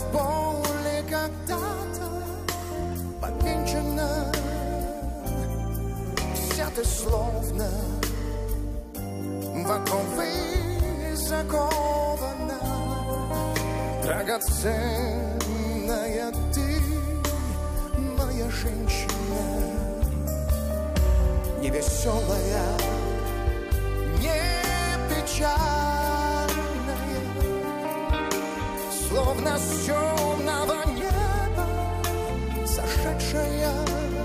поле когда-то повенчана, вся ты словно в оковы закована, драгоценная ты, моя женщина, невеселая, не печальная, словно с темного неба сошедшая,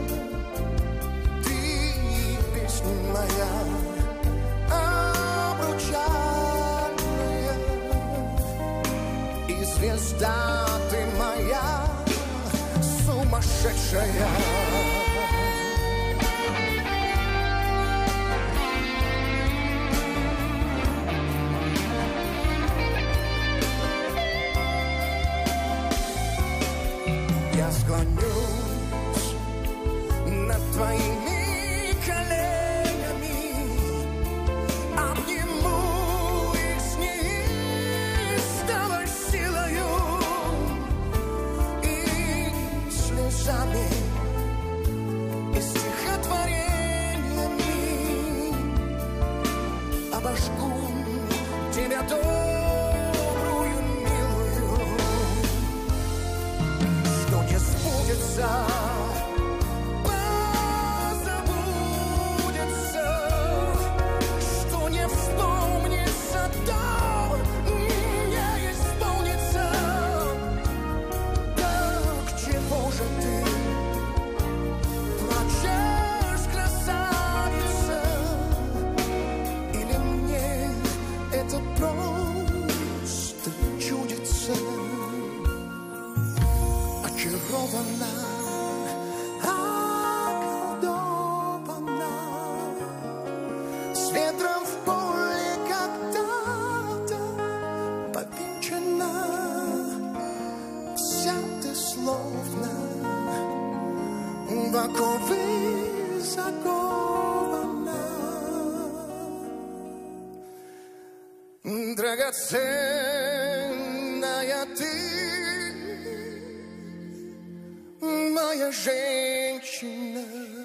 ты песня моя обручальная, и звезда ты моя сумасшедшая. Я склонюсь над твоими коленями, обниму их с неистовой силою и слезами и стихотворениями обожгу тебя добрую, милую, что не сбудется, позабудется, что не вспомнится, то не исполнится. Так чего же ты плачешь, красавица? Или мне это просто чудится? Очарована, околдована, с ветром в поле когда-то повенчана, вся ты словно в оковы закована, драгоценная ты, моя женщина.